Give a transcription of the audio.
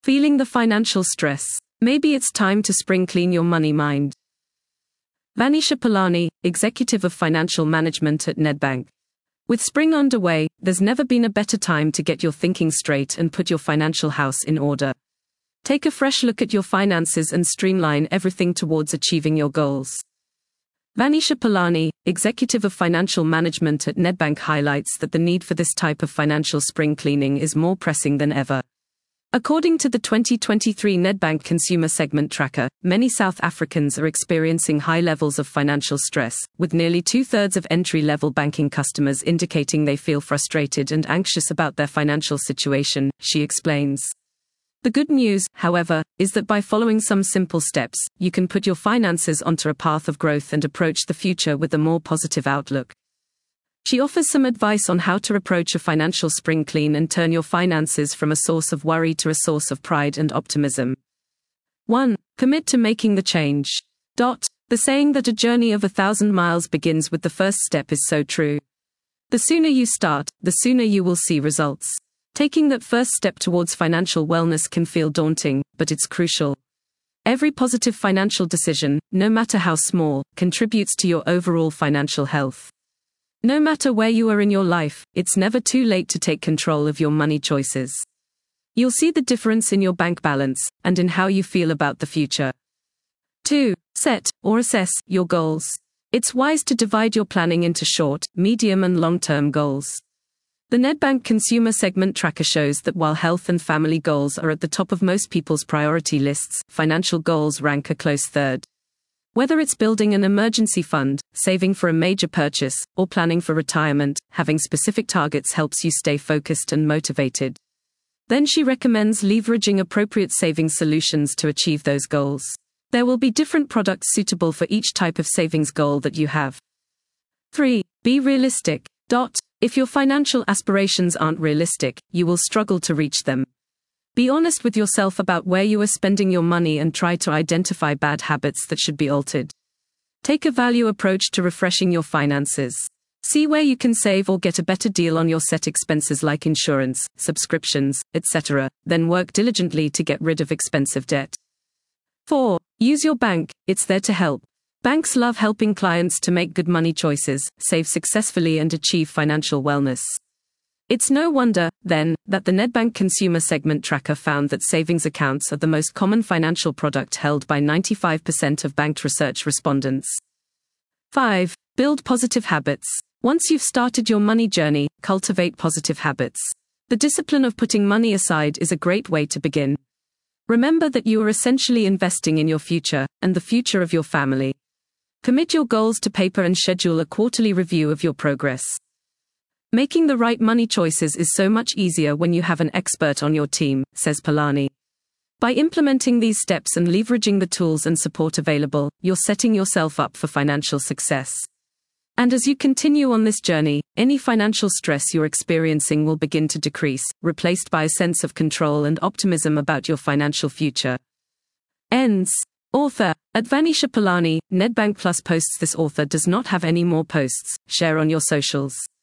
Feeling the financial stress? Maybe it's time to spring clean your money mind. Vanisha Palani, Executive of Financial Management at Nedbank. With spring underway, there's never been a better time to get your thinking straight and put your financial house in order. Take a fresh look at your finances and streamline everything towards achieving your goals. Vanisha Palani, Executive of Financial Management at Nedbank, highlights that the need for this type of financial spring cleaning is more pressing than ever. According to the 2023 Nedbank Consumer Segment Tracker, many South Africans are experiencing high levels of financial stress, with nearly two-thirds of entry-level banking customers indicating they feel frustrated and anxious about their financial situation, she explains. The good news, however, is that by following some simple steps, you can put your finances onto a path of growth and approach the future with a more positive outlook. She offers some advice on how to approach a financial spring clean and turn your finances from a source of worry to a source of pride and optimism. 1. Commit to making the change. The saying that a journey of 1,000 miles begins with the first step is so true. The sooner you start, the sooner you will see results. Taking that first step towards financial wellness can feel daunting, but it's crucial. Every positive financial decision, no matter how small, contributes to your overall financial health. No matter where you are in your life, it's never too late to take control of your money choices. You'll see the difference in your bank balance and in how you feel about the future. 2. Set or assess your goals. It's wise to divide your planning into short, medium, and long-term goals. The Nedbank Consumer Segment Tracker shows that while health and family goals are at the top of most people's priority lists, financial goals rank a close third. Whether it's building an emergency fund, saving for a major purchase, or planning for retirement, having specific targets helps you stay focused and motivated. Then she recommends leveraging appropriate savings solutions to achieve those goals. There will be different products suitable for each type of savings goal that you have. 3. Be realistic. If your financial aspirations aren't realistic, you will struggle to reach them. Be honest with yourself about where you are spending your money and try to identify bad habits that should be altered. Take a value approach to refreshing your finances. See where you can save or get a better deal on your set expenses like insurance, subscriptions, etc., then work diligently to get rid of expensive debt. 4. Use your bank, it's there to help. Banks love helping clients to make good money choices, save successfully, and achieve financial wellness. It's no wonder, then, that the Nedbank Consumer Segment Tracker found that savings accounts are the most common financial product held by 95% of banked research respondents. 5. Build positive habits. Once you've started your money journey, cultivate positive habits. The discipline of putting money aside is a great way to begin. Remember that you are essentially investing in your future, and the future of your family. Commit your goals to paper and schedule a quarterly review of your progress. Making the right money choices is so much easier when you have an expert on your team, says Palani. By implementing these steps and leveraging the tools and support available, you're setting yourself up for financial success. And as you continue on this journey, any financial stress you're experiencing will begin to decrease, replaced by a sense of control and optimism about your financial future. Ends. Author. At Vanisha Palani, Nedbank Plus posts. This author does not have any more posts. Share on your socials.